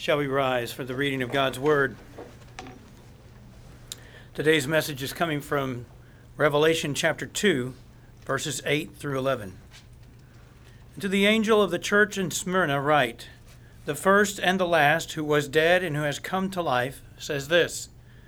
Shall we rise for the reading of God's Word? Today's message is coming from Revelation chapter 2, verses 8 through 11. To the angel of the church in Smyrna write, the first and the last, who was dead and who has come to life, says this,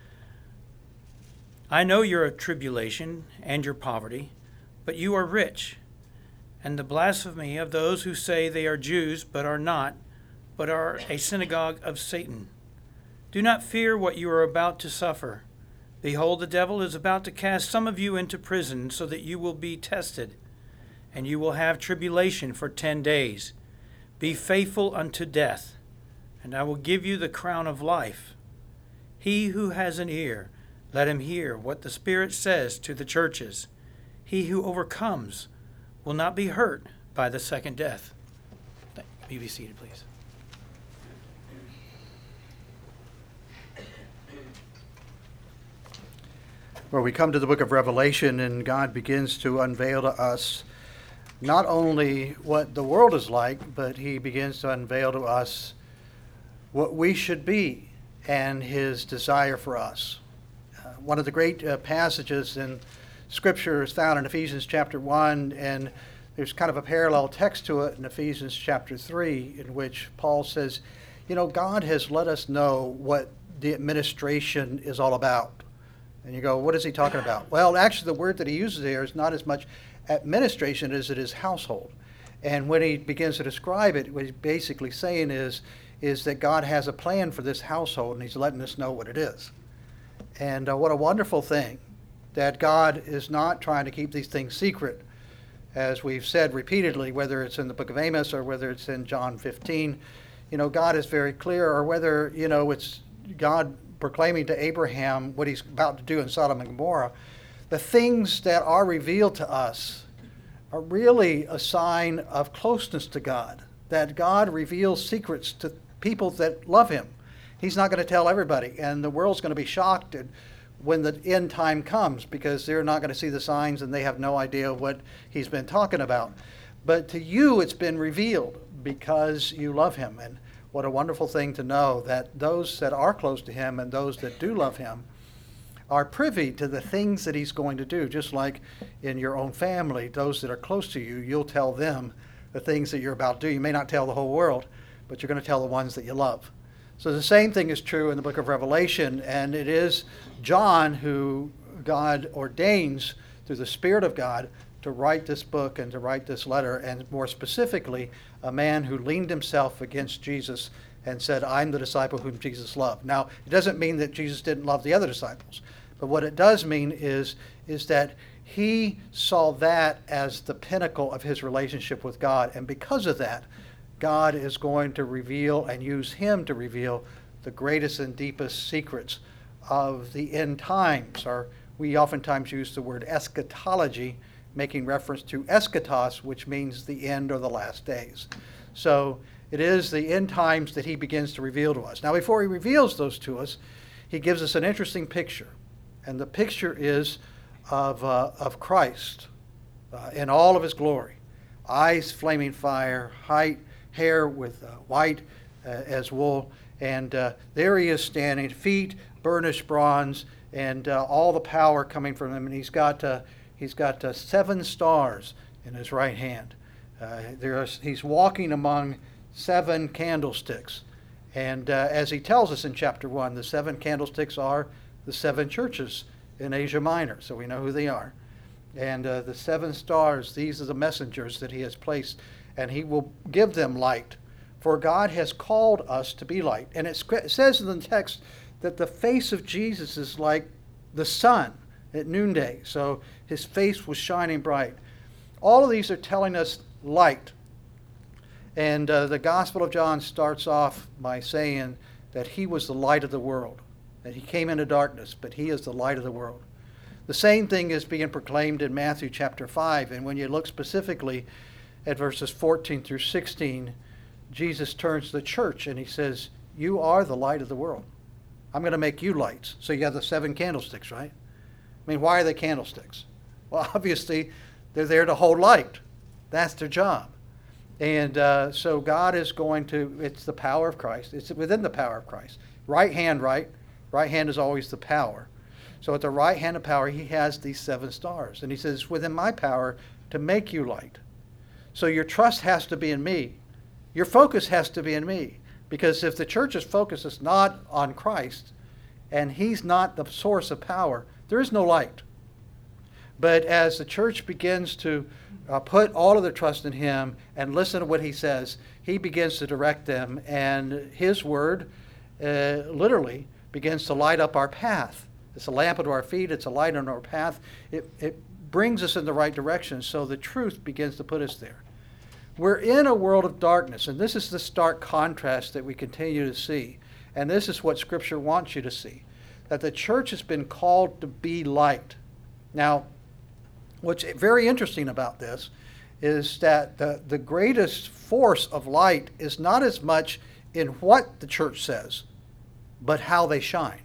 I know your tribulation and your poverty, but you are rich, and the blasphemy of those who say they are Jews but are not, but are a synagogue of Satan. Do not fear what you are about to suffer. Behold, the devil is about to cast some of you into prison so that you will be tested, and you will have tribulation for 10 days. Be faithful unto death, and I will give you the crown of life. He who has an ear, let him hear what the Spirit says to the churches. He who overcomes will not be hurt by the second death. Be seated, please. Where we come to the book of Revelation and God begins to unveil to us not only what the world is like, but he begins to unveil to us what we should be and his desire for us. One of the great passages in Scripture is found in Ephesians chapter 1, and there's kind of a parallel text to it in Ephesians chapter 3, in which Paul says, God has let us know what the administration is all about. And you go, what is he talking about? Well, actually, the word that he uses here is not as much administration as it is household. And when he begins to describe it, what he's basically saying is that God has a plan for this household, and he's letting us know what it is. And what a wonderful thing that God is not trying to keep these things secret. As we've said repeatedly, whether it's in the book of Amos or whether it's in John 15, God is very clear, or whether, it's God proclaiming to Abraham what he's about to do in Sodom and Gomorrah. The things that are revealed to us are really a sign of closeness to God, that God reveals secrets to people that love him. He's not going to tell everybody, and the world's going to be shocked when the end time comes, because they're not going to see the signs and they have no idea what he's been talking about. But to you, it's been revealed because you love him. And what a wonderful thing to know that those that are close to him and those that do love him are privy to the things that he's going to do. Just like in your own family, those that are close to you, you'll tell them the things that you're about to do. You may not tell the whole world, but you're going to tell the ones that you love. So the same thing is true in the book of Revelation, and it is John who God ordains through the Spirit of God to write this book and to write this letter, and more specifically, a man who leaned himself against Jesus and said, I'm the disciple whom Jesus loved. Now, it doesn't mean that Jesus didn't love the other disciples, but what it does mean is that he saw that as the pinnacle of his relationship with God, and because of that, God is going to reveal and use him to reveal the greatest and deepest secrets of the end times. Or we oftentimes use the word eschatology, making reference to eschatos, which means the end or the last days. So it is the end times that he begins to reveal to us. Now, before he reveals those to us, he gives us an interesting picture. And the picture is of Christ in all of his glory. Eyes flaming fire, hair with white as wool, and there he is standing, feet burnished bronze, and all the power coming from him. And he's got 7 stars in his right hand. He's walking among 7 candlesticks, and as he tells us in chapter 1, the 7 candlesticks are the 7 churches in Asia Minor, so we know who they are. And the 7 stars, these are the messengers that he has placed, and he will give them light. For God has called us to be light. And it says in the text that the face of Jesus is like the sun at noonday. So his face was shining bright. All of these are telling us light. And the Gospel of John starts off by saying that he was the light of the world, that he came into darkness, but he is the light of the world. The same thing is being proclaimed in Matthew chapter 5. And when you look specifically at verses 14 through 16, Jesus turns to the church and he says, you are the light of the world. I'm going to make you lights. So you have the 7 candlesticks, right? I mean, why are they candlesticks? Well, obviously, they're there to hold light. That's their job. And so God is going to, it's the power of Christ. It's within the power of Christ. Right hand, right? Right hand is always the power. So at the right hand of power, he has these 7 stars. And he says, it's within my power to make you light. So your trust has to be in me. Your focus has to be in me. Because if the church's focus is not on Christ, and he's not the source of power, there is no light. But as the church begins to put all of their trust in him and listen to what he says, he begins to direct them, and his word literally begins to light up our path. It's a lamp unto our feet, it's a light on our path. It brings us in the right direction, so the truth begins to put us there. We're in a world of darkness, and this is the stark contrast that we continue to see. And this is what Scripture wants you to see, that the church has been called to be light. Now, what's very interesting about this is that the greatest force of light is not as much in what the church says, but how they shine.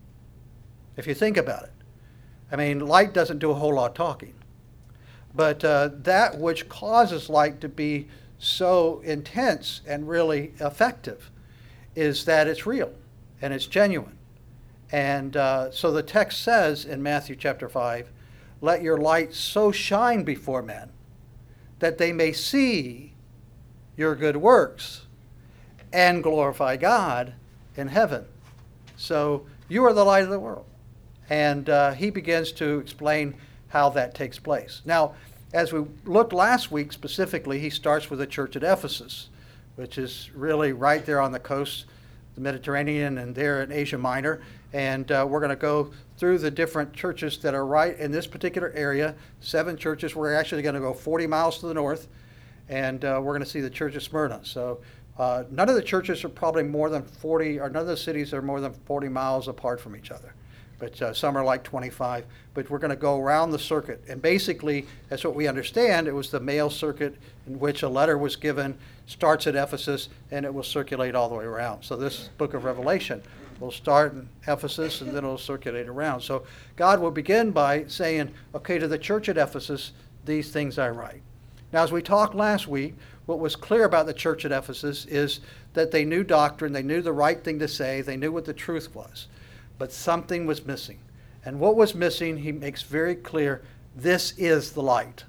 If you think about it. I mean, light doesn't do a whole lot of talking. But that which causes light to be so intense and really effective is that it's real and it's genuine. And so the text says in Matthew chapter 5, let your light so shine before men that they may see your good works and glorify God in heaven. So you are the light of the world. And he begins to explain how that takes place. Now, as we looked last week specifically, he starts with the church at Ephesus, which is really right there on the coast, the Mediterranean, and there in Asia Minor. And we're going to go through the different churches that are right in this particular area. 7 churches. We're actually going to go 40 miles to the north, and we're going to see the church of Smyrna. So none of the churches are probably more than 40, or none of the cities are more than 40 miles apart from each other. But some are like 25. But we're going to go around the circuit. And basically, that's what we understand. It was the mail circuit in which a letter was given, starts at Ephesus, and it will circulate all the way around. So this book of Revelation will start in Ephesus, and then it'll circulate around. So God will begin by saying, okay, to the church at Ephesus, these things I write. Now, as we talked last week, what was clear about the church at Ephesus is that they knew doctrine, they knew the right thing to say, they knew what the truth was. But something was missing. And what was missing, he makes very clear, this is the light.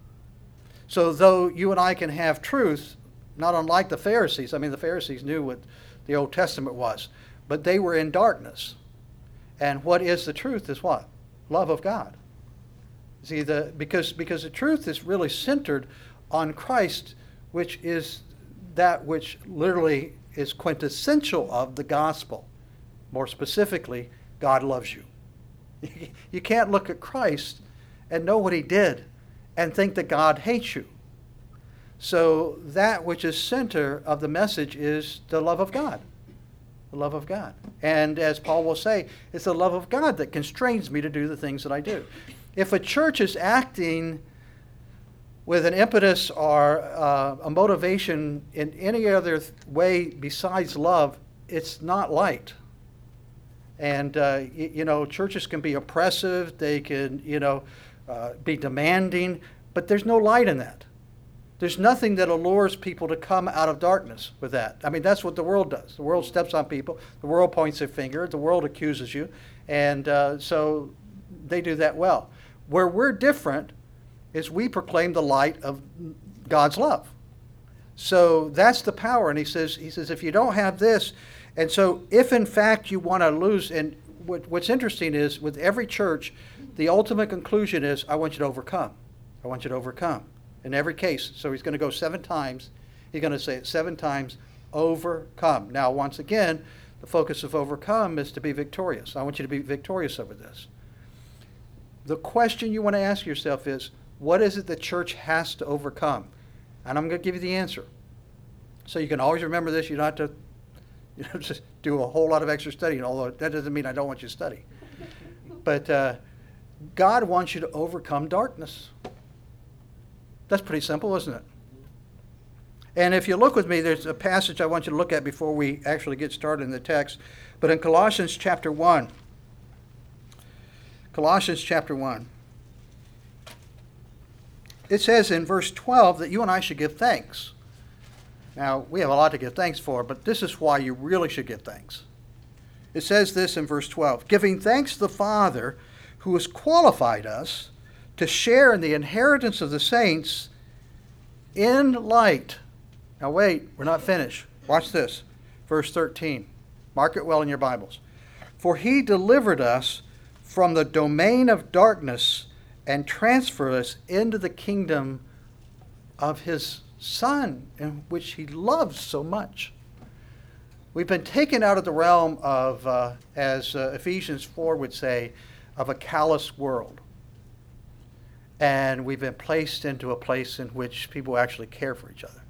So though you and I can have truth, not unlike the Pharisees, I mean, the Pharisees knew what the Old Testament was, but they were in darkness. And what is the truth is what? Love of God. See, because the truth is really centered on Christ, which is that which literally is quintessential of the gospel. More specifically, God loves you. You can't look at Christ and know what he did and think that God hates you. So that which is center of the message is the love of God. The love of God. And as Paul will say, it's the love of God that constrains me to do the things that I do. If a church is acting with an impetus or a motivation in any other way besides love, it's not light. And, churches can be oppressive, they can, be demanding, but there's no light in that. There's nothing that allures people to come out of darkness with that. I mean, that's what the world does. The world steps on people, the world points their finger, the world accuses you, and so they do that well. Where we're different is we proclaim the light of God's love. So that's the power, and he says, if you don't have this, and so if in fact you want to lose, and what's interesting is with every church, the ultimate conclusion is, I want you to overcome. I want you to overcome. In every case. So he's going to go 7 times. He's going to say it 7 times, overcome. Now, once again, the focus of overcome is to be victorious. I want you to be victorious over this. The question you want to ask yourself is, what is it the church has to overcome? And I'm going to give you the answer. So you can always remember this. You don't have to just do a whole lot of extra studying, although that doesn't mean I don't want you to study. But God wants you to overcome darkness. That's pretty simple, isn't it? And if you look with me, there's a passage I want you to look at before we actually get started in the text. But in Colossians chapter 1, it says in verse 12 that you and I should give thanks Now, we have a lot to give thanks for, but this is why you really should give thanks. It says this in verse 12, giving thanks to the Father who has qualified us to share in the inheritance of the saints in light. Now wait, we're not finished. Watch this. Verse 13. Mark it well in your Bibles. For he delivered us from the domain of darkness and transferred us into the kingdom of his Son, in which he loves so much. We've been taken out of the realm of, as Ephesians 4 would say, of a callous world. And we've been placed into a place in which people actually care for each other.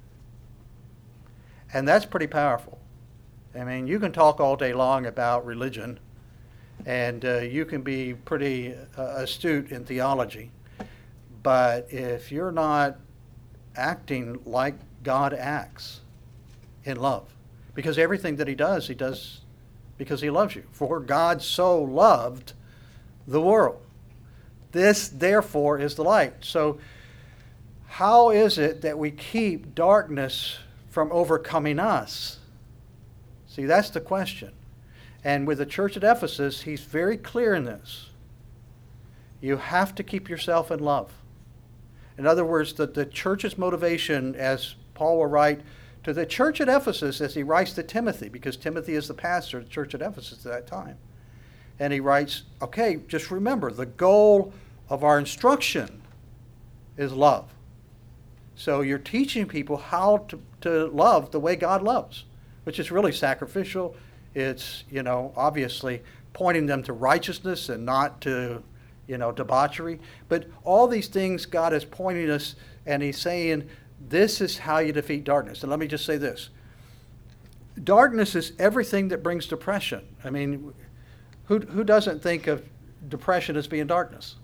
And that's pretty powerful. I mean, you can talk all day long about religion, and you can be pretty astute in theology. But if you're not acting like God acts in love, because everything that he does because he loves you. For God so loved the world. This, therefore, is the light. So how is it that we keep darkness from overcoming us? See, that's the question. And with the church at Ephesus, he's very clear in this. You have to keep yourself in love. In other words, the church's motivation, as Paul will write to the church at Ephesus, as he writes to Timothy, because Timothy is the pastor of the church at Ephesus at that time. And he writes, okay, just remember, the goal of our instruction is love. So you're teaching people how to love the way God loves, which is really sacrificial. It's, obviously pointing them to righteousness and not to, debauchery. But all these things God is pointing us, and he's saying, this is how you defeat darkness. And let me just say this. Darkness is everything that brings depression. I mean, who doesn't think of depression as being darkness?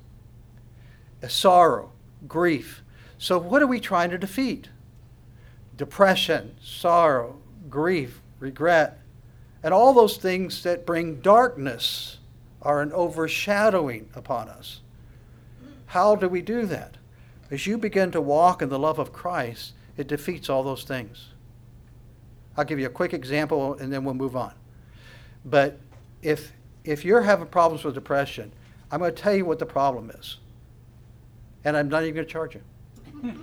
Sorrow, grief. So what are we trying to defeat? Depression, sorrow, grief, regret, and all those things that bring darkness are an overshadowing upon us. How do we do that? As you begin to walk in the love of Christ, it defeats all those things. I'll give you a quick example and then we'll move on. But if you're having problems with depression, I'm going to tell you what the problem is. And I'm not even going to charge you.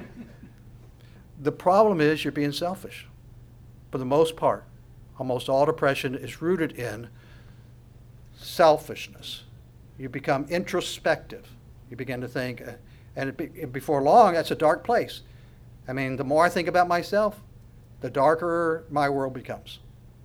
The problem is you're being selfish. For the most part, almost all depression is rooted in selfishness. You become introspective. You begin to think, before long, that's a dark place. I mean, the more I think about myself, the darker my world becomes.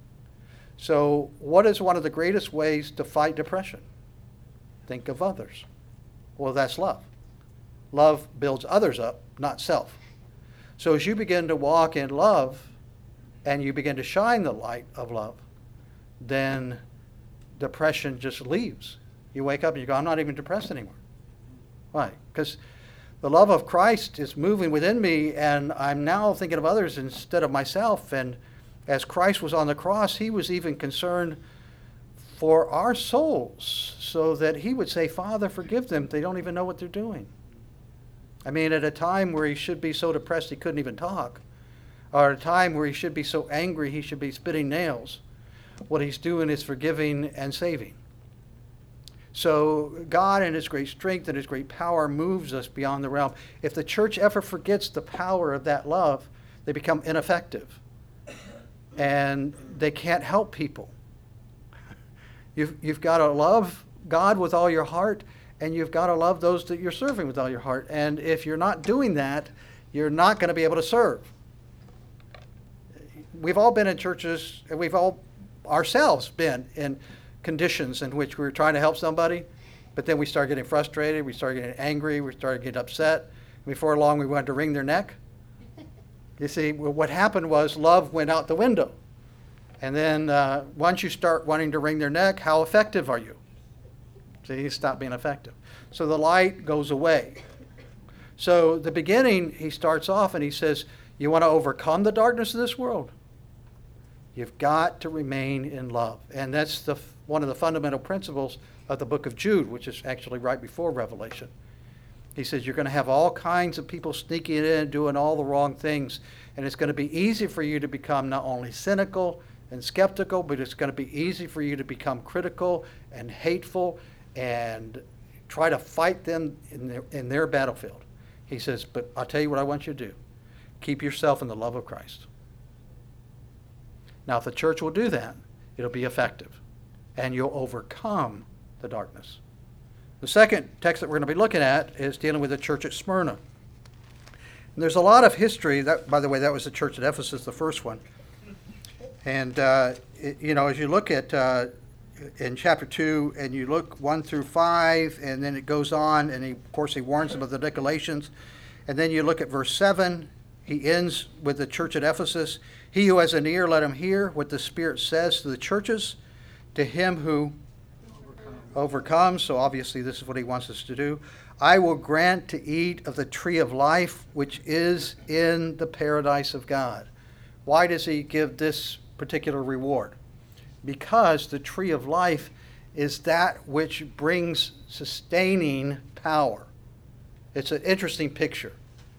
So what is one of the greatest ways to fight depression? Think of others. Well, that's love. Love builds others up, not self. So as you begin to walk in love and you begin to shine the light of love, then depression just leaves. You wake up and you go, I'm not even depressed anymore. Why? Because the love of Christ is moving within me, and I'm now thinking of others instead of myself. And as Christ was on the cross, he was even concerned for our souls, so that he would say, Father, forgive them. They don't even know what they're doing. I mean, at a time where he should be so depressed he couldn't even talk, or at a time where he should be so angry he should be spitting nails, what he's doing is forgiving and saving. So God in his great strength and his great power moves us beyond the realm. If the church ever forgets the power of that love, they become ineffective. And they can't help people. You've got to love God with all your heart, and you've got to love those that you're serving with all your heart. And if you're not doing that, you're not going to be able to serve. We've all been in churches, and we've all ourselves been in conditions in which we were trying to help somebody, but then we start getting frustrated, we start getting angry, we start getting upset. Before long, we wanted to wring their neck. You see, what happened was love went out the window. And then once you start wanting to wring their neck, how effective are you? See, you stop being effective. So the light goes away. So the beginning, he starts off and he says, you want to overcome the darkness of this world? You've got to remain in love. And that's one of the fundamental principles of the book of Jude, which is actually right before Revelation. He says you're going to have all kinds of people sneaking in, doing all the wrong things. And it's going to be easy for you to become not only cynical and skeptical, but it's going to be easy for you to become critical and hateful and try to fight them in their battlefield. He says, but I'll tell you what I want you to do. Keep yourself in the love of Christ. Now, if the church will do that, it'll be effective, and you'll overcome the darkness. The second text that we're going to be looking at is dealing with the church at Smyrna. And there's a lot of history. That, by the way, that was the church at Ephesus, the first one. And, as you look at in chapter 2, and you look 1 through 5, and then it goes on, and of course he warns them of the Nicolaitans. And then you look at verse 7. He ends with the church at Ephesus. He who has an ear, let him hear what the Spirit says to the churches. To him who overcomes, so obviously this is what he wants us to do. I will grant to eat of the tree of life, which is in the paradise of God. Why does he give this particular reward? Because the tree of life is that which brings sustaining power. It's an interesting picture.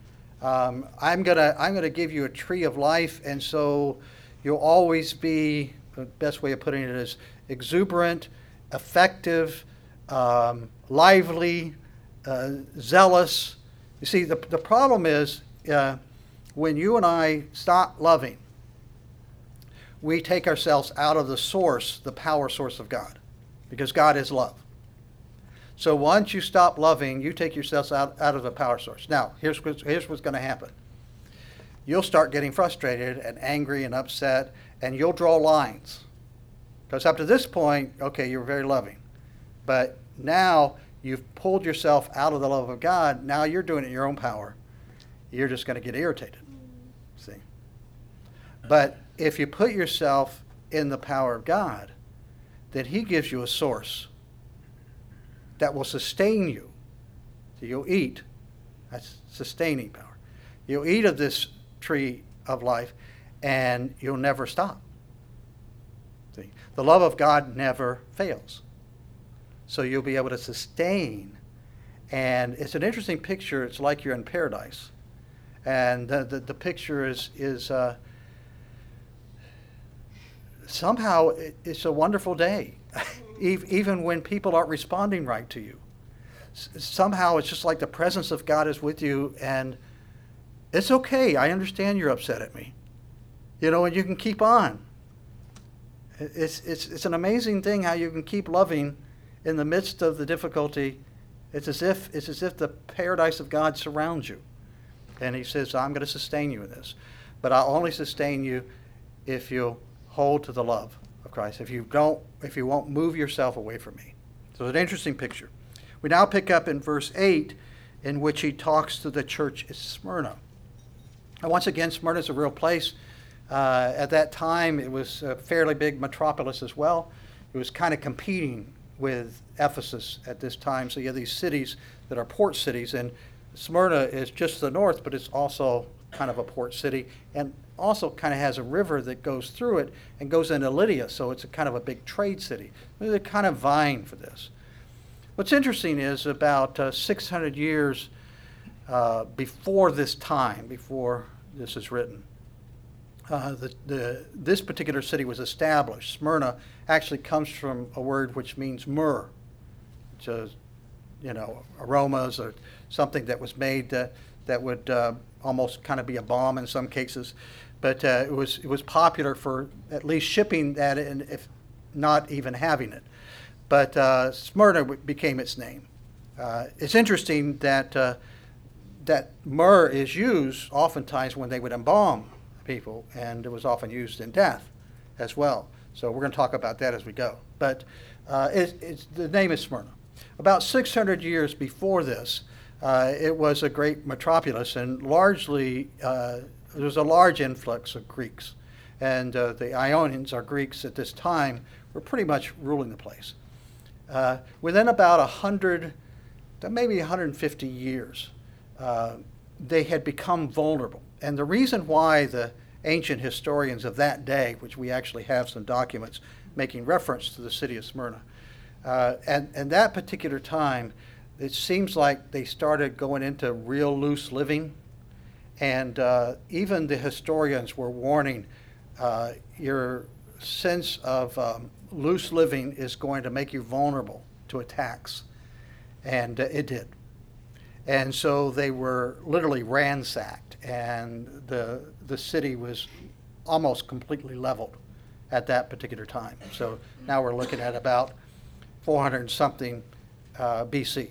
I'm gonna give you a tree of life, and so you'll always be, the best way of putting it is exuberant, effective, lively, zealous. You see, the problem is when you and I stop loving, we take ourselves out of the source, the power source of God, because God is love. So once you stop loving, you take yourselves out of the power source. Now, here's what's going to happen. You'll start getting frustrated and angry and upset, and you'll draw lines. Because up to this point, okay, you're very loving. But now you've pulled yourself out of the love of God. Now you're doing it in your own power. You're just going to get irritated. See? But if you put yourself in the power of God, then he gives you a source that will sustain you. So you'll eat. That's sustaining power. You'll eat of this tree of life, and you'll never stop. See? The love of God never fails. So you'll be able to sustain. And it's an interesting picture. It's like you're in paradise. And the picture is somehow it's a wonderful day. Even when people aren't responding right to you. Somehow it's just like the presence of God is with you, and it's okay. I understand you're upset at me. And you can keep on. It's an amazing thing how you can keep loving in the midst of the difficulty. It's as if the paradise of God surrounds you. And he says, I'm going to sustain you in this. But I'll only sustain you if you'll hold to the love of Christ. If you won't move yourself away from me. So it's an interesting picture. We now pick up in verse 8, in which he talks to the church at Smyrna. And once again, Smyrna is a real place. At that time, it was a fairly big metropolis as well. It was kind of competing with Ephesus at this time. So you have these cities that are port cities, and Smyrna is just to the north, but it's also kind of a port city, and also kind of has a river that goes through it and goes into Lydia, so it's a kind of a big trade city. They're kind of vying for this. What's interesting is about 600 years before this time, before this is written, this particular city was established. Smyrna actually comes from a word which means myrrh, which is, aromas or something that was made that would almost kind of be a balm in some cases. But it was popular for at least shipping that, and if not even having it. But Smyrna became its name. It's interesting that myrrh is used oftentimes when they would embalm people, and it was often used in death as well. So we're going to talk about that as we go. But the name is Smyrna. About 600 years before this, it was a great metropolis, and largely there was a large influx of Greeks. And the Ionians, or Greeks at this time, were pretty much ruling the place. Within about 100 to maybe 150 years, they had become vulnerable. And the reason why the ancient historians of that day, which we actually have some documents making reference to the city of Smyrna, and that particular time, it seems like they started going into real loose living. And even the historians were warning, your sense of loose living is going to make you vulnerable to attacks. And it did. And so they were literally ransacked, and the city was almost completely leveled at that particular time. So now we're looking at about 400 and something BC.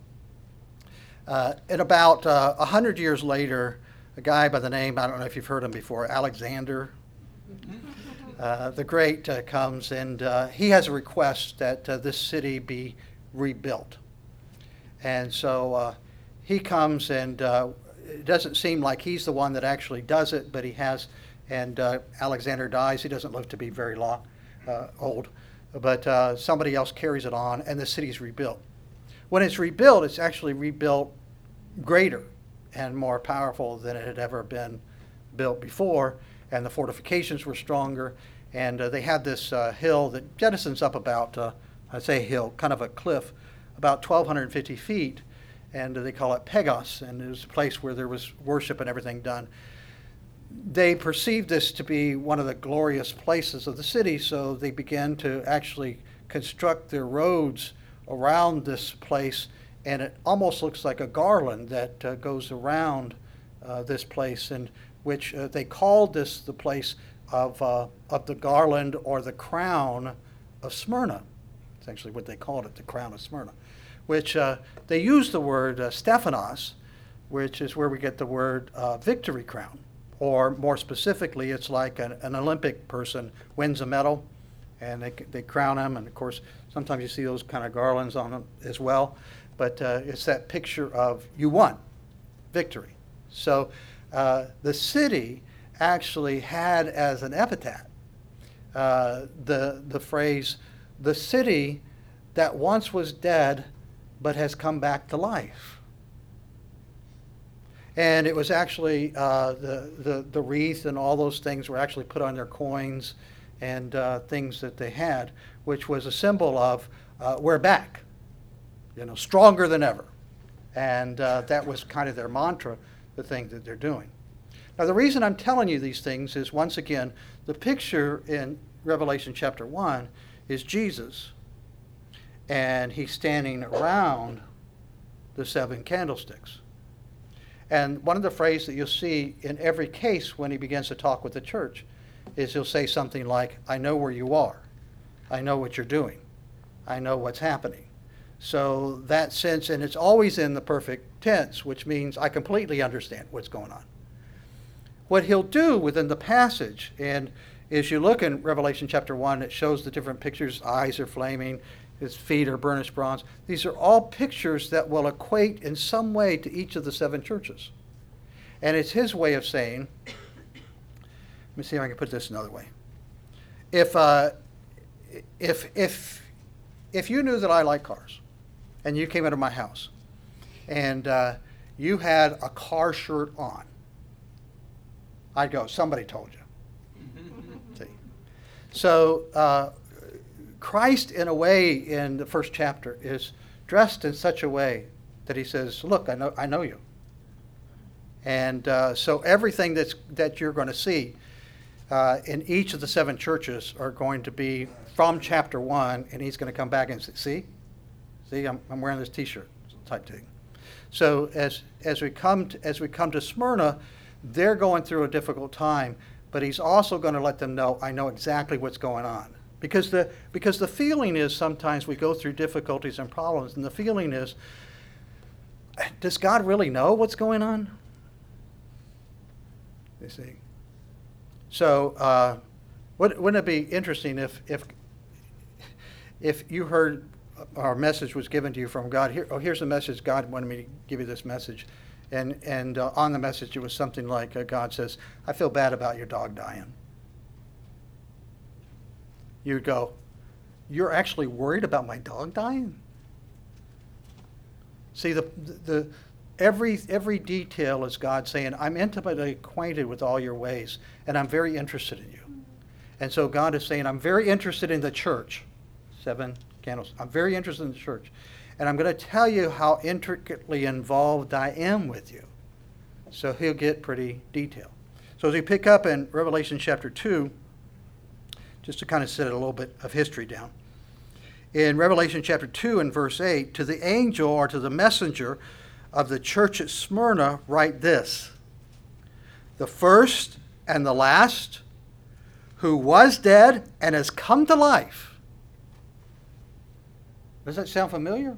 And about 100 years later, a guy by the name, I don't know if you've heard him before, Alexander the Great comes, and he has a request that this city be rebuilt. And so he comes, and it doesn't seem like he's the one that actually does it, but he has, and Alexander dies. He doesn't live to be very old, but somebody else carries it on, and the city's rebuilt. When it's rebuilt, it's actually rebuilt greater and more powerful than it had ever been built before, and the fortifications were stronger, and they had this hill that jettisons up about, I say hill, kind of a cliff, about 1,250 feet, and they call it Pegos, and it was a place where there was worship and everything done. They perceived this to be one of the glorious places of the city, so they began to actually construct their roads around this place, and it almost looks like a garland that goes around this place, and which they called this the place of the garland or the crown of Smyrna. It's actually what they called it, the crown of Smyrna, which they use the word Stephanos, which is where we get the word victory crown. Or more specifically, it's like an Olympic person wins a medal, and they crown him. And of course, sometimes you see those kind of garlands on them as well. But it's that picture of you won, victory. So the city actually had as an epithet the phrase, the city that once was dead but has come back to life. And it was actually the wreath and all those things were actually put on their coins and things that they had, which was a symbol of we're back, stronger than ever. And that was kind of their mantra, the thing that they're doing. Now, the reason I'm telling you these things is, once again, the picture in Revelation chapter 1 is Jesus, and he's standing around the seven candlesticks. And one of the phrases that you'll see in every case when he begins to talk with the church is he'll say something like, I know where you are. I know what you're doing. I know what's happening. So that sense, and it's always in the perfect tense, which means I completely understand what's going on. What he'll do within the passage, and as you look in Revelation chapter 1, it shows the different pictures. Eyes are flaming. His feet are burnished bronze. These are all pictures that will equate in some way to each of the seven churches. And it's his way of saying, let me see if I can put this another way. If you knew that I like cars, and you came into my house, and you had a car shirt on, I'd go, somebody told you. See? So Christ, in a way, in the first chapter, is dressed in such a way that he says, look, I know you. And so everything that you're going to see in each of the seven churches are going to be from chapter 1, and he's going to come back and say, see, I'm wearing this T-shirt type thing. So as we come to Smyrna, they're going through a difficult time, but he's also going to let them know, I know exactly what's going on. Because the feeling is sometimes we go through difficulties and problems, and the feeling is, does God really know what's going on? You see. So wouldn't it be interesting if you heard our message was given to you from God? Here's a message. God wanted me to give you this message. And on the message it was something like, God says, I feel bad about your dog dying. You would go, you're actually worried about my dog dying? See, the every detail is God saying, I'm intimately acquainted with all your ways, and I'm very interested in you. And so God is saying, I'm very interested in the church. Seven candles. I'm very interested in the church. and I'm going to tell you how intricately involved I am with you. So he'll get pretty detailed. So as we pick up in Revelation chapter 2, just to kind of set a little bit of history down. In Revelation chapter 2 and verse 8, to the angel or to the messenger of the church at Smyrna write this: the first and the last, who was dead and has come to life. Does that sound familiar?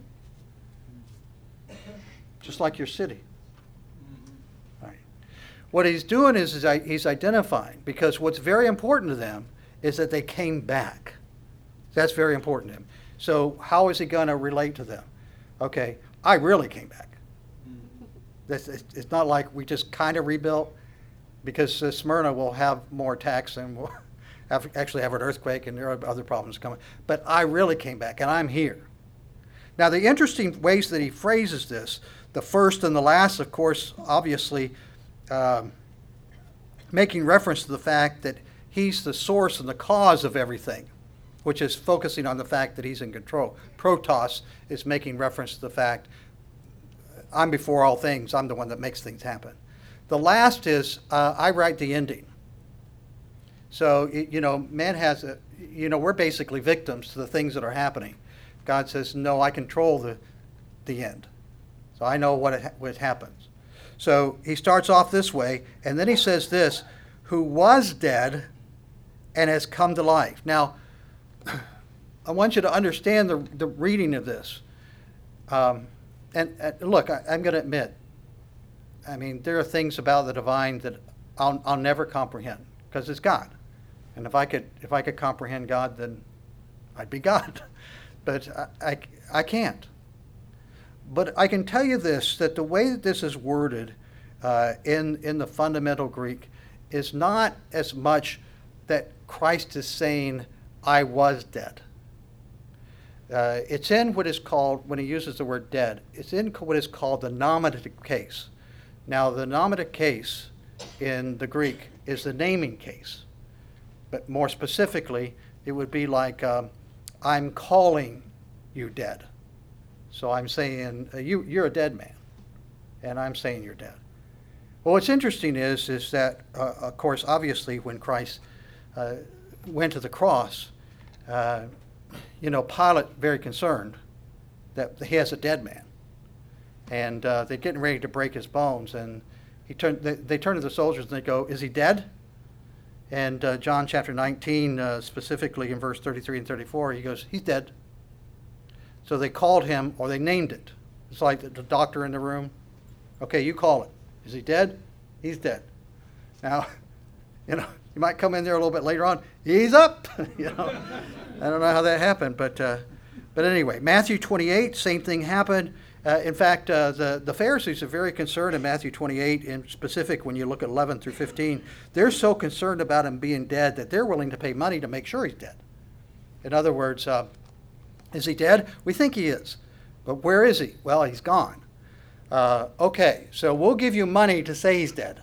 Just like your city. Right. What he's doing is he's identifying, because what's very important to them is that they came back. That's very important to him. So how is he going to relate to them? Okay, I really came back. It's not like we just kind of rebuilt, because Smyrna will have more attacks and will actually have an earthquake, and there are other problems coming. But I really came back, and I'm here. Now, the interesting ways that he phrases this, the first and the last, of course, obviously making reference to the fact that he's the source and the cause of everything, which is focusing on the fact that he's in control. Protos is making reference to the fact, I'm before all things, I'm the one that makes things happen. The last is, I write the ending. So, man has we're basically victims to the things that are happening. God says, no, I control the end. So I know what happens. So he starts off this way, and then he says this, who was dead and has come to life. Now, I want you to understand the reading of this. And look, I'm going to admit, there are things about the divine that I'll never comprehend, because it's God. And if I could comprehend God, then I'd be God. But I can't. But I can tell you this, that the way that this is worded in the fundamental Greek is not as much that Christ is saying, I was dead. It's in what is called, when he uses the word dead, it's in what is called the nominative case. Now, the nominative case in the Greek is the naming case. But more specifically, it would be like, I'm calling you dead. So I'm saying, you're a dead man. And I'm saying you're dead. Well, what's interesting is that, of course, obviously, when Christ went to the cross, Pilate very concerned that he has a dead man. And they're getting ready to break his bones. And they turn to the soldiers and they go, is he dead? And John chapter 19, specifically in verse 33 and 34, he goes, he's dead. So they called him, or they named it. It's like the doctor in the room. Okay, you call it. Is he dead? He's dead. Now, you might come in there a little bit later on. He's up. I don't know how that happened, but anyway, Matthew 28, same thing happened. In fact, the Pharisees are very concerned in Matthew 28, in specific when you look at 11 through 15. They're so concerned about him being dead that they're willing to pay money to make sure he's dead. In other words, is he dead? We think he is. But where is he? Well, he's gone. Okay, so we'll give you money to say he's dead.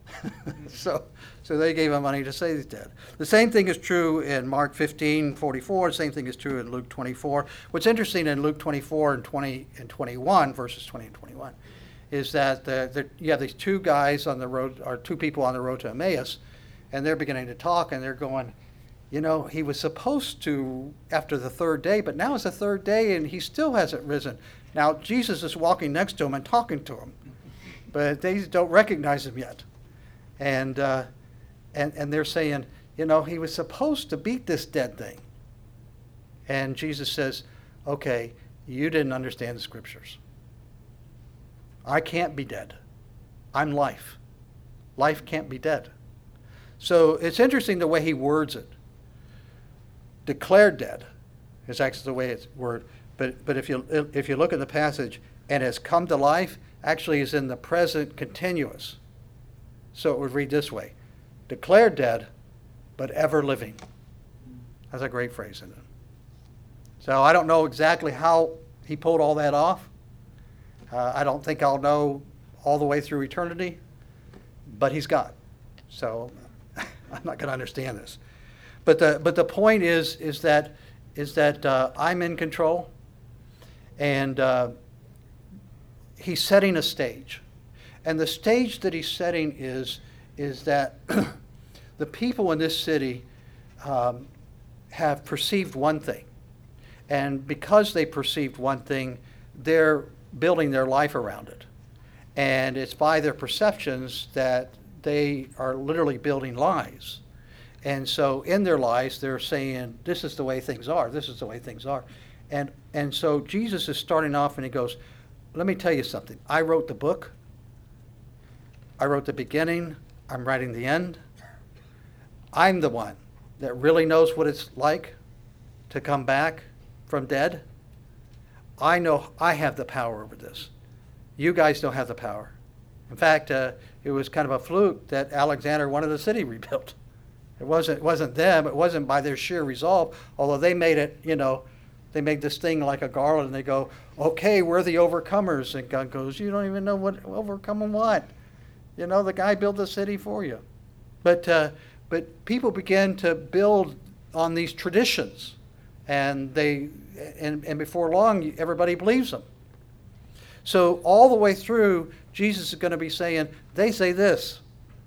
So they gave him money to say he's dead. The same thing is true in Mark 15:44. The same thing is true in Luke 24. What's interesting in Luke 24 and 20 and 21, verses 20 and 21, is that you have these two guys on the road, or two people on the road to Emmaus, and they're beginning to talk, and they're going, he was supposed to after the third day, but now it's the third day, and he still hasn't risen. Now, Jesus is walking next to him and talking to him, but they don't recognize him yet. And they're saying, he was supposed to beat this dead thing. And Jesus says, okay, you didn't understand the scriptures. I can't be dead. I'm life. Life can't be dead. So it's interesting the way he words it. Declared dead is actually the way it's worded. But if you look at the passage, and has come to life, actually is in the present continuous. So it would read this way: declared dead, but ever living. That's a great phrase, isn't it? So I don't know exactly how he pulled all that off. I don't think I'll know all the way through eternity, but he's God. So I'm not going to understand this. But the point is that I'm in control, And he's setting a stage. And the stage that he's setting is that the people in this city have perceived one thing. And because they perceived one thing, they're building their life around it. And it's by their perceptions that they are literally building lies. And so in their lies, they're saying, this is the way things are. This is the way things are. And so Jesus is starting off and he goes, let me tell you something. I wrote the book. I wrote the beginning. I'm writing the end. I'm the one that really knows what it's like to come back from dead. I know I have the power over this. You guys don't have the power. In fact, it was kind of a fluke that Alexander wanted the city rebuilt. It wasn't them. It wasn't by their sheer resolve, although they made it, they made this thing like a garland, and they go, okay, we're the overcomers. And God goes, you don't even know what overcoming what. The guy built the city for you. But people began to build on these traditions, and before long, everybody believes them. So all the way through, Jesus is going to be saying, they say this.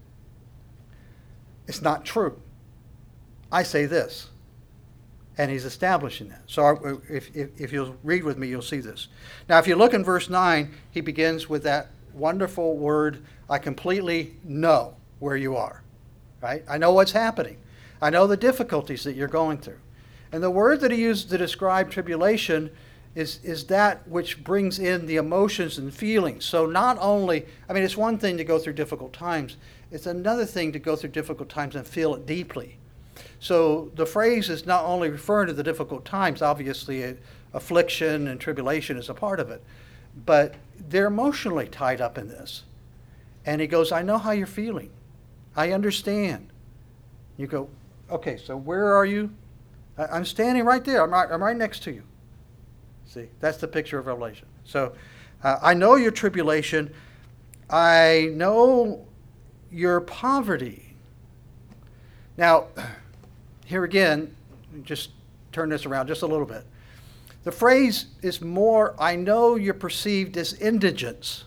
It's not true. I say this. And he's establishing that. So if you'll read with me, you'll see this. Now, if you look in verse 9, he begins with that wonderful word, I completely know where you are. Right? I know what's happening. I know the difficulties that you're going through. And the word that he used to describe tribulation is that which brings in the emotions and feelings. So not only, it's one thing to go through difficult times. It's another thing to go through difficult times and feel it deeply. So the phrase is not only referring to the difficult times, obviously affliction and tribulation is a part of it, but they're emotionally tied up in this. And he goes, I know how you're feeling. I understand. You go, okay, so where are you? I'm standing right there. I'm right next to you. See, that's the picture of Revelation. So I know your tribulation. I know your poverty. Now, here again, just turn this around just a little bit. The phrase is more, I know you're perceived as indigents,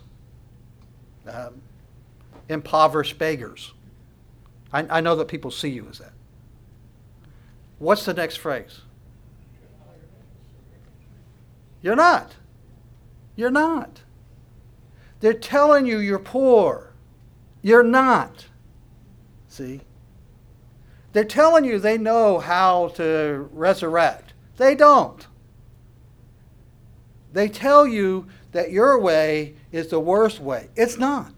impoverished beggars. I know that people see you as that. What's the next phrase? You're not. You're not. They're telling you you're poor. You're not. See? They're telling you they know how to resurrect. They don't. They tell you that your way is the worst way. It's not.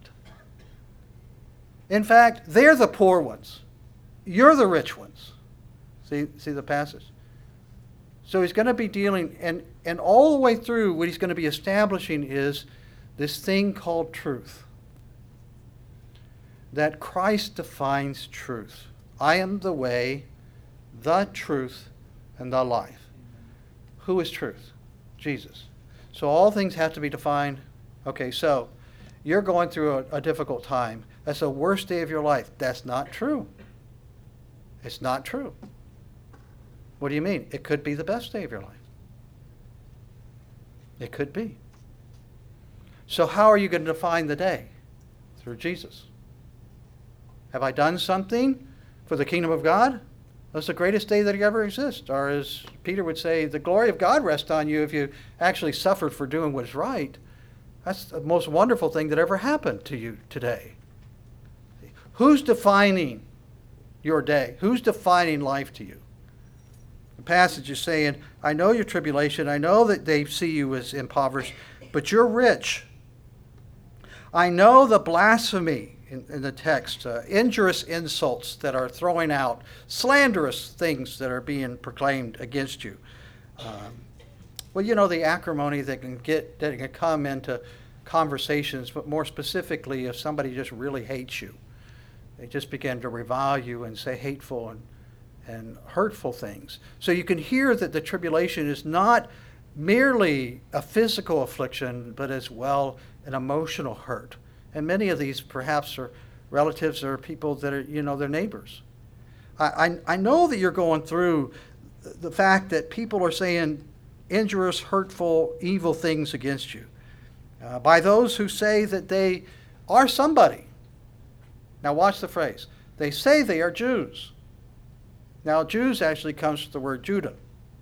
In fact, they're the poor ones. You're the rich ones. See the passage? So he's going to be dealing, and all the way through, what he's going to be establishing is this thing called truth. That Christ defines truth. I am the way, the truth, and the life. Who is truth? Jesus. So all things have to be defined. Okay, so you're going through a difficult time. That's the worst day of your life. That's not true. It's not true. What do you mean? It could be the best day of your life. It could be. So how are you going to define the day? Through Jesus. Have I done something for the kingdom of God? That's the greatest day that ever exists. Or as Peter would say, the glory of God rests on you if you actually suffered for doing what's right. That's the most wonderful thing that ever happened to you today. Who's defining your day? Who's defining life to you? The passage is saying, I know your tribulation. I know that they see you as impoverished, but you're rich. I know the blasphemy in the text, injurious insults that are throwing out, slanderous things that are being proclaimed against you. The acrimony that can come into conversations, but more specifically, if somebody just really hates you, they just begin to revile you and say hateful and hurtful things. So you can hear that the tribulation is not merely a physical affliction, but as well an emotional hurt. And many of these perhaps are relatives or people that are, their neighbors. I know that you're going through the fact that people are saying injurious, hurtful, evil things against you. By those who say that they are somebody. Now watch the phrase. They say they are Jews. Now Jews actually comes from the word Judah.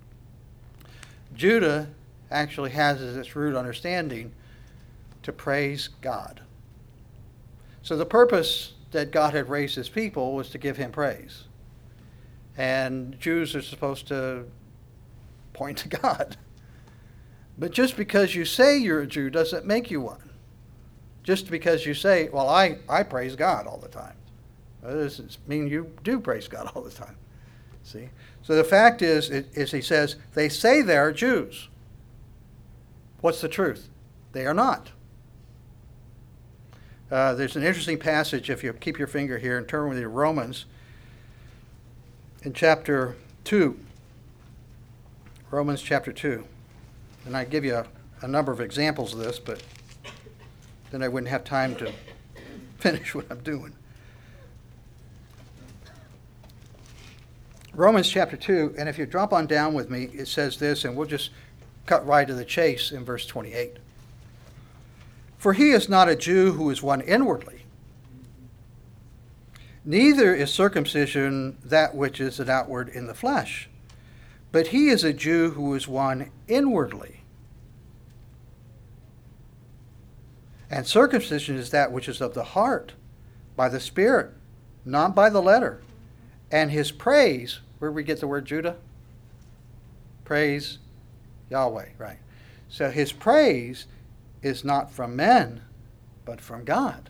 Judah actually has as its root understanding to praise God. So the purpose that God had raised his people was to give him praise. And Jews are supposed to point to God. But just because you say you're a Jew doesn't make you one. Just because you say, well, I praise God all the time. That doesn't mean you do praise God all the time. See? So the fact is he says, they say they are Jews. What's the truth? They are not. There's an interesting passage, if you keep your finger here and turn with me to Romans, in chapter 2. Romans chapter 2. And I give you a number of examples of this, but then I wouldn't have time to finish what I'm doing. Romans chapter 2, and if you drop on down with me, it says this, and we'll just cut right to the chase in verse 28. For he is not a Jew who is one inwardly, neither is circumcision that which is an outward in the flesh, but he is a Jew who is one inwardly. And circumcision is that which is of the heart, by the Spirit, not by the letter. And his praise, where we get the word Judah? Praise Yahweh, right. So his praise is not from men, but from God.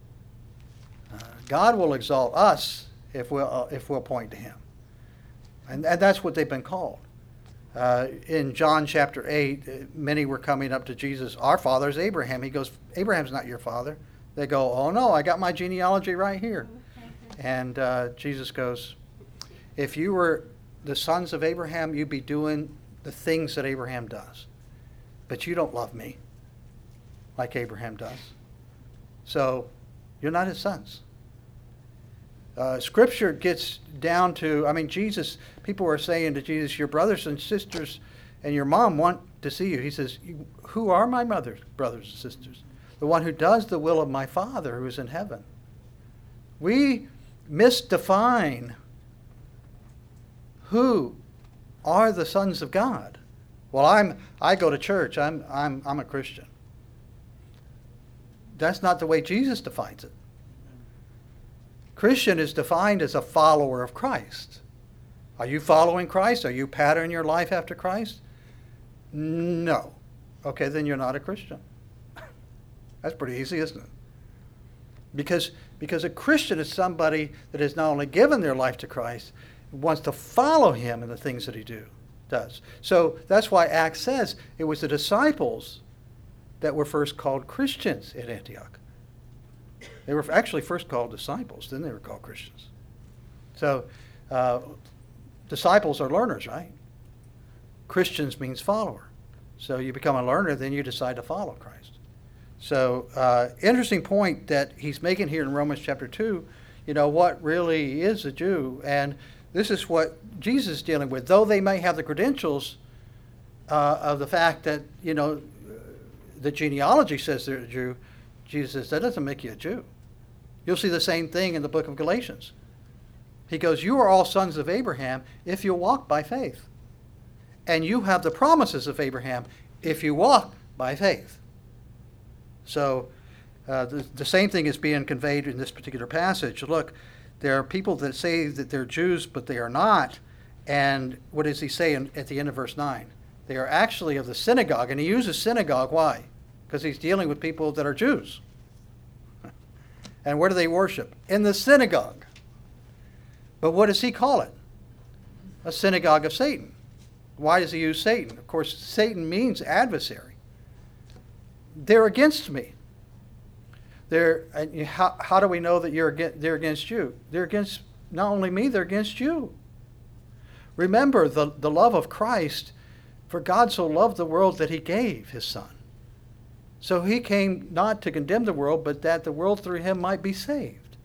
God will exalt us if we'll point to him. And that's what they've been called. In John chapter 8, many were coming up to Jesus. Our father is Abraham. He goes, Abraham's not your father. They go, oh no, I got my genealogy right here. And Jesus goes, if you were the sons of Abraham, you'd be doing the things that Abraham does. But you don't love me like Abraham does. So you're not his sons. Scripture gets down to, Jesus, people are saying to Jesus, your brothers and sisters and your mom want to see you. He says, who are my brothers and sisters? The one who does the will of my Father who is in heaven. We misdefine who are the sons of God. Well, I go to church. I'm a Christian. That's not the way Jesus defines it. Christian is defined as a follower of Christ. Are you following Christ? Are you patterning your life after Christ? No. Okay, then you're not a Christian. That's pretty easy, isn't it? Because a Christian is somebody that has not only given their life to Christ, wants to follow him in the things that he does. So that's why Acts says it was the disciples that were first called Christians at Antioch. They were actually first called disciples, then they were called Christians. So disciples are learners, right? Christians means follower. So you become a learner, then you decide to follow Christ. So interesting point that he's making here in Romans chapter 2, what really is a Jew. And this is what Jesus is dealing with. Though they may have the credentials of the fact that, the genealogy says they're a Jew, Jesus says, that doesn't make you a Jew. You'll see the same thing in the book of Galatians. He goes, you are all sons of Abraham if you walk by faith. And you have the promises of Abraham if you walk by faith. So the same thing is being conveyed in this particular passage. Look, there are people that say that they're Jews, but they are not. And what does he say at the end of verse 9? They are actually of the synagogue. And he uses synagogue. Why? Because he's dealing with people that are Jews. And where do they worship? In the synagogue. But what does he call it? A synagogue of Satan. Why does he use Satan? Of course, Satan means adversary. They're against me. How do we know that they're against you? They're against not only me, they're against you. Remember the love of Christ, for God so loved the world that he gave his Son. So he came not to condemn the world, but that the world through him might be saved.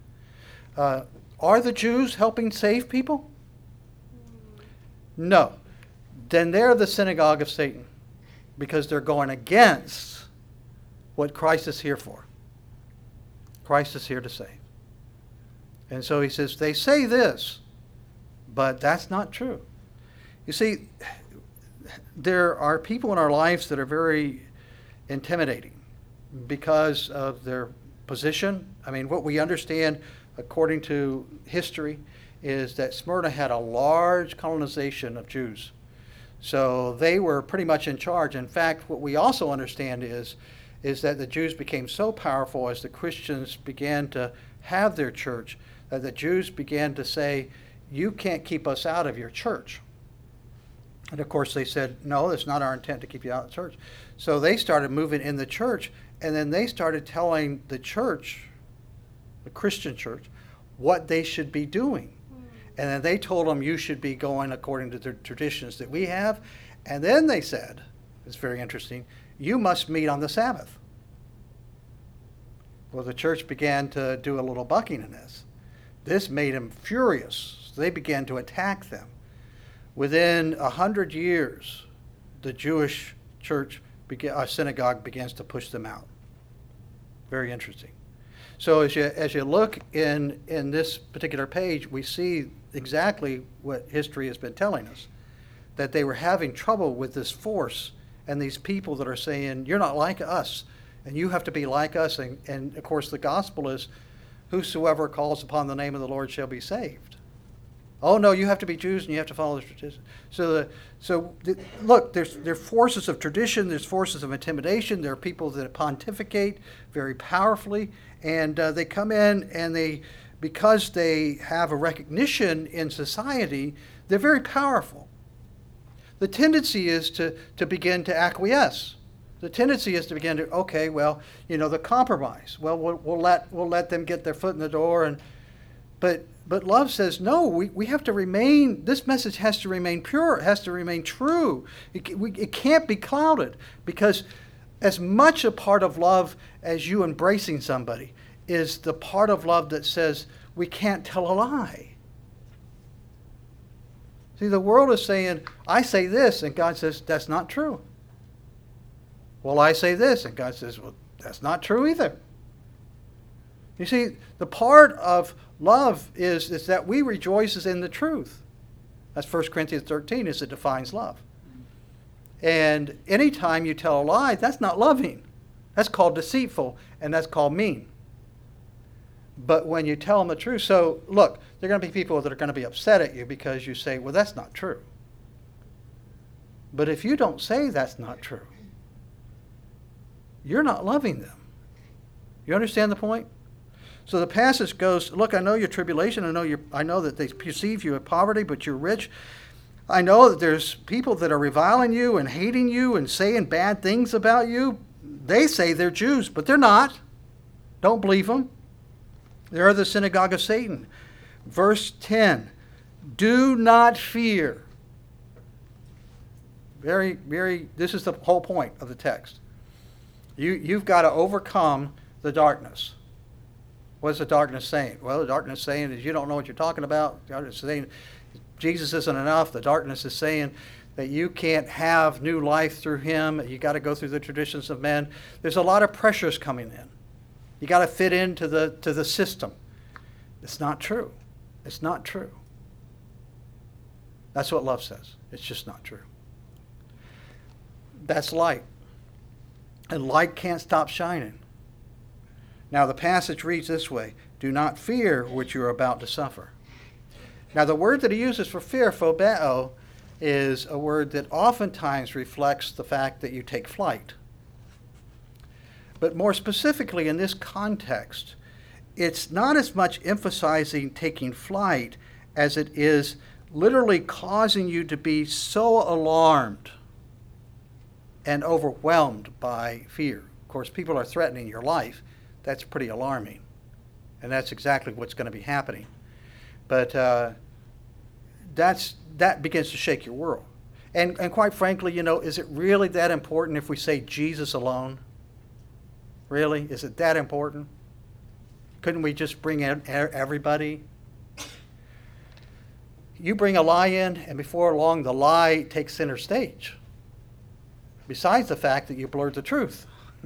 Are the Jews helping save people? No. then they're the synagogue of Satan, because they're going against what Christ is here for. Christ is here to save. And so he says, they say this, but that's not true. You see, there are people in our lives that are very intimidating because of their position. I mean, what we understand according to history is that Smyrna had a large colonization of Jews. So they were pretty much in charge. In fact, what we also understand is that the Jews became so powerful as the Christians began to have their church, that the Jews began to say, you can't keep us out of your church. And of course they said, no, it's not our intent to keep you out of the church. So they started moving in the church, and then they started telling the church, the Christian church, what they should be doing. And then they told them, you should be going according to the traditions that we have. And then they said, it's very interesting, you must meet on the Sabbath. Well, the church began to do a little bucking in this. This made them furious. So they began to attack them. Within 100 years, the Jewish church, synagogue begins to push them out. Very interesting. So as you look in this particular page, we see exactly what history has been telling us, that they were having trouble with this force and these people that are saying, you're not like us, and you have to be like us. And of course, the gospel is, whosoever calls upon the name of the Lord shall be saved. Oh, no, you have to be Jews and you have to follow the tradition. Look, there are forces of tradition, there's forces of intimidation, there are people that pontificate very powerfully, and they come in and because they have a recognition in society, they're very powerful. The tendency is to begin to acquiesce. The tendency is to begin to, okay, well, the compromise. Well, we'll let them get their foot in the door, but love says, no, we have to remain, this message has to remain pure, it has to remain true. It can't be clouded, because as much a part of love as you embracing somebody is the part of love that says we can't tell a lie. See, the world is saying, I say this, and God says, that's not true. Well, I say this, and God says, well, that's not true either. You see, the part of love is that we rejoice in the truth. That's 1 Corinthians 13, as it defines love. And anytime you tell a lie, that's not loving. That's called deceitful, and that's called mean. But when you tell them the truth, so look, there are going to be people that are going to be upset at you because you say, well, that's not true. But if you don't say that's not true, you're not loving them. You understand the point? So the passage goes, look, I know your tribulation. I know that they perceive you in poverty, but you're rich. I know that there's people that are reviling you and hating you and saying bad things about you. They say they're Jews, but they're not. Don't believe them. They're the synagogue of Satan. Verse 10, do not fear. This is the whole point of the text. You've got to overcome the darkness. What's the darkness saying? Well, the darkness saying is you don't know what you're talking about. The darkness is saying Jesus isn't enough. The darkness is saying that you can't have new life through him. You got to go through the traditions of men. There's a lot of pressures coming in. You got to fit into the system. It's not true. It's not true. That's what love says. It's just not true. That's light. And light can't stop shining. Now the passage reads this way, do not fear what you are about to suffer. Now the word that he uses for fear, phobeo, is a word that oftentimes reflects the fact that you take flight. But more specifically in this context, it's not as much emphasizing taking flight as it is literally causing you to be so alarmed and overwhelmed by fear. Of course, people are threatening your life. That's pretty alarming. And that's exactly what's going to be happening. But that begins to shake your world. And quite frankly, is it really that important if we say Jesus alone? Really? Is it that important? Couldn't we just bring in everybody? You bring a lie in, and before long, the lie takes center stage. Besides the fact that you blurred the truth.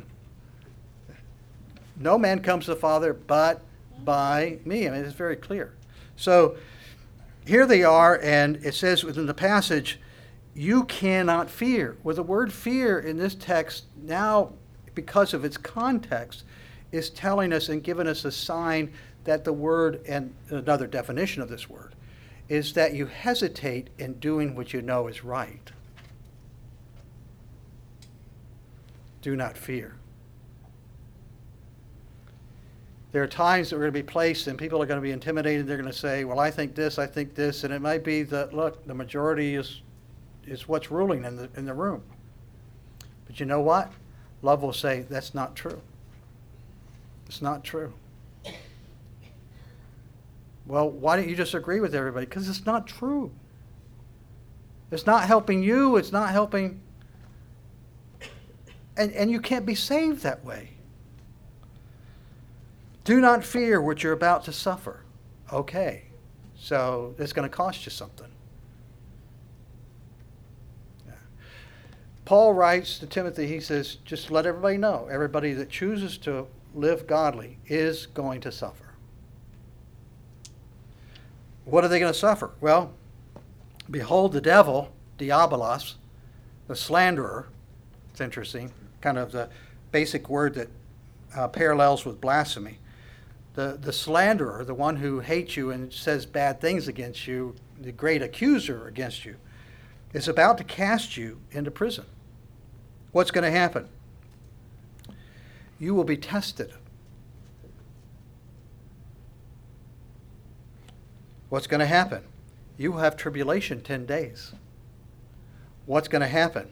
No man comes to the Father but by me. I mean, it's very clear. So here they are, and it says within the passage, you cannot fear. Well, the word fear in this text now, because of its context, is telling us and giving us a sign that the word, and another definition of this word, is that you hesitate in doing what you know is right. Do not fear. There are times that we're going to be placed and people are going to be intimidated. They're going to say, well, I think this, and it might be that, look, the majority is what's ruling in the room. But you know what? Love will say, that's not true. It's not true. Well, why don't you just agree with everybody? Because it's not true. It's not helping you. It's not helping. And you can't be saved that way. Do not fear what you're about to suffer. Okay, so it's going to cost you something. Yeah. Paul writes to Timothy, he says, just let everybody know, everybody that chooses to live godly is going to suffer. What are they going to suffer? Well, behold the devil, diabolos, the slanderer. It's interesting, kind of the basic word that parallels with blasphemy. The slanderer, the one who hates you and says bad things against you, the great accuser against you, is about to cast you into prison. What's going to happen? You will be tested. What's going to happen? You will have tribulation 10 days. What's going to happen?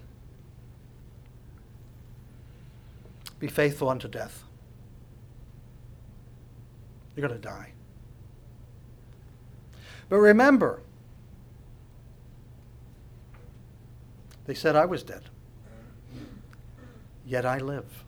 Be faithful unto death. You're going to die. But remember, they said I was dead, yet I live.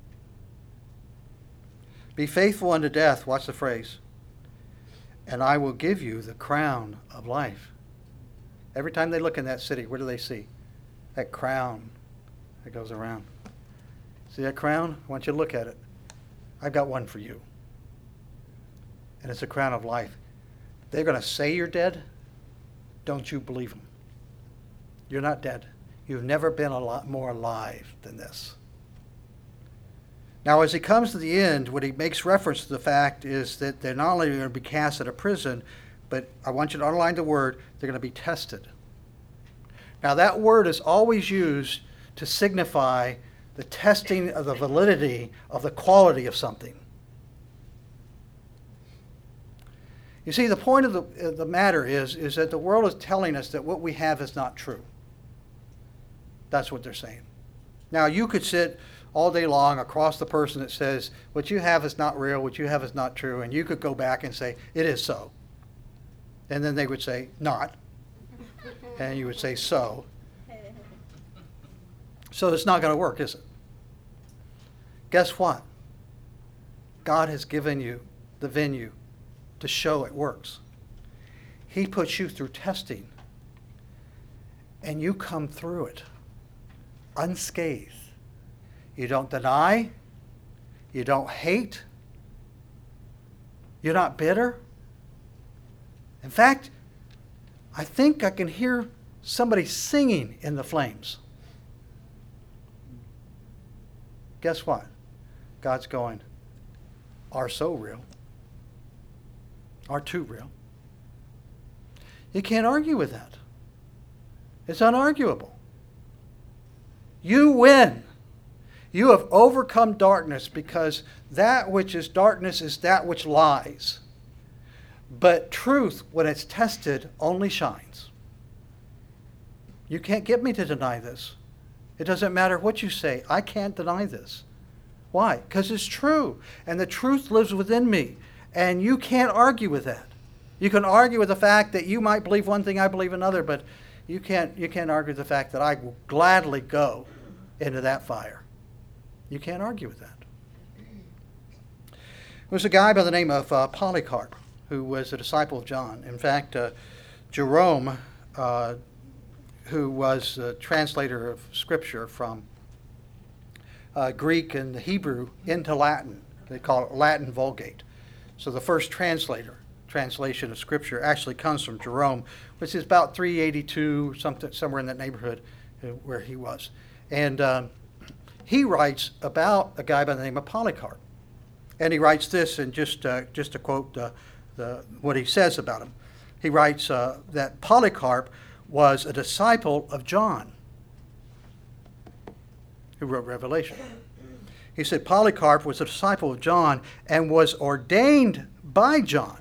Be faithful unto death, watch the phrase, and I will give you the crown of life. Every time they look in that city, what do they see? That crown that goes around. See that crown? I want you to look at it. I've got one for you. And it's a crown of life. They're going to say you're dead. Don't you believe them. You're not dead. You've never been a lot more alive than this. Now, as he comes to the end, what he makes reference to the fact is that they're not only going to be cast into prison, but I want you to underline the word, they're going to be tested. Now, that word is always used to signify the testing of the validity of the quality of something. You see, the point of the matter is that the world is telling us that what we have is not true. That's what they're saying. Now, you could sit all day long across the person that says, what you have is not real, what you have is not true, and you could go back and say, it is so. And then they would say, not. And you would say, so. So it's not going to work, is it? Guess what? God has given you the venue to show it works. He puts you through testing, and you come through it unscathed. You don't deny. You don't hate. You're not bitter. In fact, I think I can hear somebody singing in the flames. Guess what? God's going, are so real. Are too real. You can't argue with that. It's unarguable. You win. You have overcome darkness because that which is darkness is that which lies. But truth, when it's tested, only shines. You can't get me to deny this. It doesn't matter what you say. I can't deny this. Why? Because it's true. And the truth lives within me. And you can't argue with that. You can argue with the fact that you might believe one thing, I believe another, but you can't argue with the fact that I will gladly go into that fire. You can't argue with that. There was a guy by the name of Polycarp who was a disciple of John. In fact, Jerome, who was a translator of Scripture from Greek and Hebrew into Latin. They call it Latin Vulgate. So the first translation of Scripture actually comes from Jerome, which is about 382, somewhere in that neighborhood where he was. And he writes about a guy by the name of Polycarp. And he writes this, and just to quote what he says about him. He writes that Polycarp was a disciple of John, who wrote Revelation. He said Polycarp was a disciple of John and was ordained by John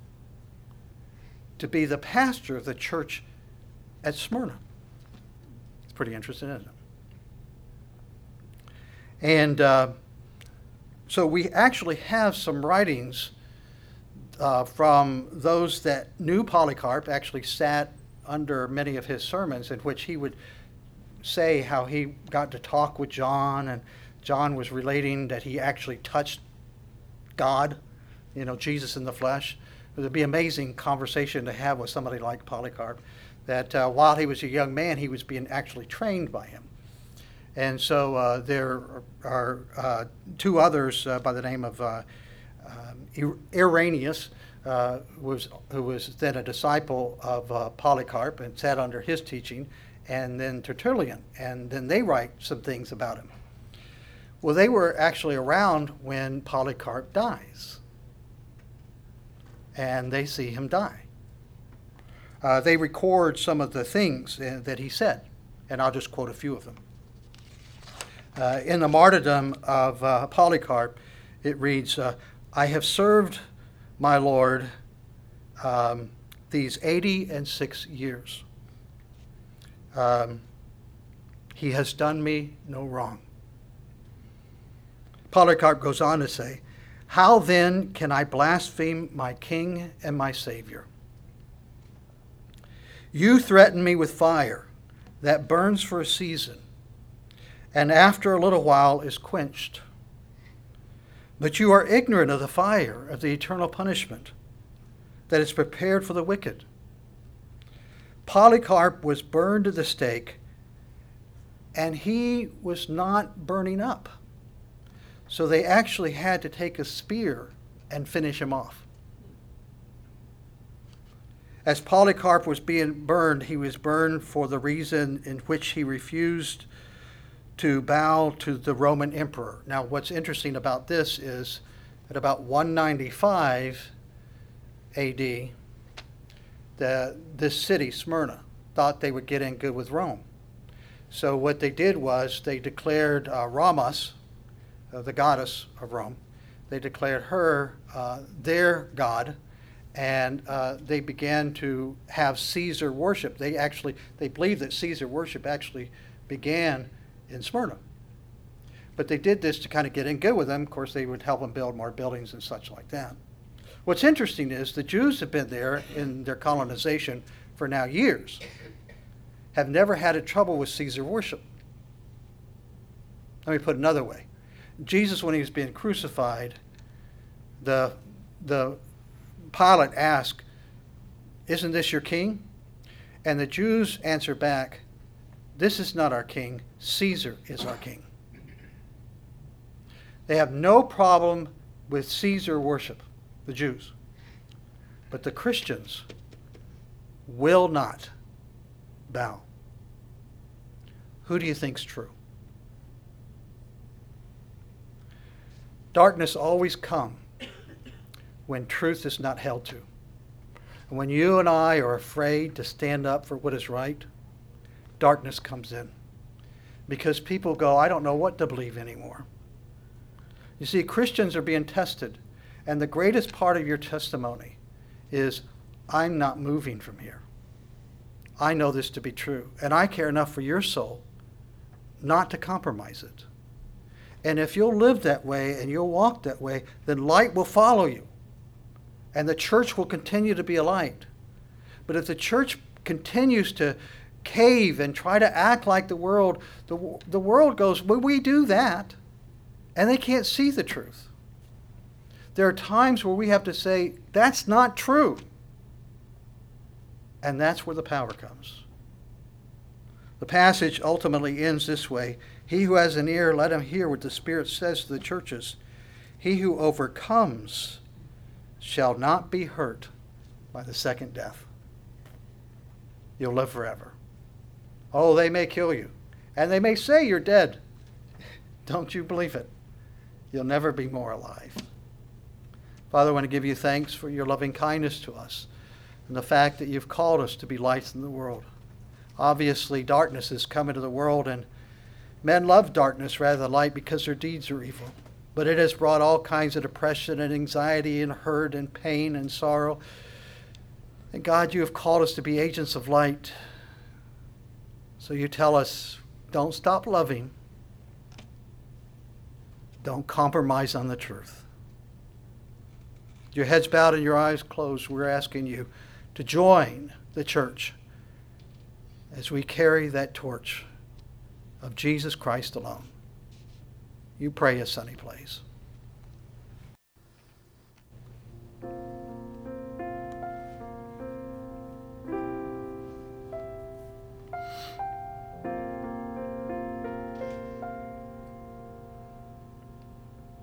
to be the pastor of the church at Smyrna. It's pretty interesting, isn't it? And so we actually have some writings from those that knew Polycarp, actually sat under many of his sermons, in which he would say how he got to talk with John, and John was relating that he actually touched God, Jesus in the flesh. It would be an amazing conversation to have with somebody like Polycarp, that while he was a young man, he was being actually trained by him. And so there are two others by the name of Irenaeus, who was then a disciple of Polycarp and sat under his teaching, and then Tertullian, and then they write some things about him. Well, they were actually around when Polycarp dies, and they see him die. They record some of the things that he said, and I'll just quote a few of them. In the martyrdom of Polycarp, it reads, I have served my Lord these 86 years. He has done me no wrong. Polycarp goes on to say, how then can I blaspheme my King and my Savior? You threaten me with fire that burns for a season, and after a little while is quenched. But you are ignorant of the fire of the eternal punishment that is prepared for the wicked. Polycarp was burned to the stake, and he was not burning up. So they actually had to take a spear and finish him off. As Polycarp was being burned, he was burned for the reason in which he refused to bow to the Roman emperor. Now, what's interesting about this is at about 195 AD, this city, Smyrna, thought they would get in good with Rome. So what they did was they declared Ramos, the goddess of Rome, they declared her their god, and they began to have Caesar worship. They believed that Caesar worship actually began in Smyrna. But they did this to kind of get in good with them. Of course, they would help them build more buildings and such like that. What's interesting is the Jews have been there in their colonization for now years, have never had a trouble with Caesar worship. Let me put it another way. Jesus, when he was being crucified, the Pilate asked, isn't this your king? And the Jews answer back, this is not our king, Caesar is our king. They have no problem with Caesar worship, the Jews. But the Christians will not bow. Who do you think's true? Darkness always comes when truth is not held to. And when you and I are afraid to stand up for what is right, darkness comes in. Because people go, I don't know what to believe anymore. You see, Christians are being tested. And the greatest part of your testimony is, I'm not moving from here. I know this to be true. And I care enough for your soul not to compromise it. And if you'll live that way and you'll walk that way, then light will follow you. And the church will continue to be a light. But if the church continues to cave and try to act like the world goes, well, we do that. And they can't see the truth. There are times where we have to say, that's not true. And that's where the power comes. The passage ultimately ends this way. He who has an ear, let him hear what the Spirit says to the churches. He who overcomes shall not be hurt by the second death. You'll live forever. Oh, they may kill you. And they may say you're dead. Don't you believe it? You'll never be more alive. Father, I want to give you thanks for your loving kindness to us and the fact that you've called us to be lights in the world. Obviously, darkness has come into the world, and men love darkness rather than light because their deeds are evil. But it has brought all kinds of depression and anxiety and hurt and pain and sorrow. And God, you have called us to be agents of light. So you tell us, don't stop loving. Don't compromise on the truth. Your heads bowed and your eyes closed, we're asking you to join the church as we carry that torch of Jesus Christ alone. You pray as Sonny plays.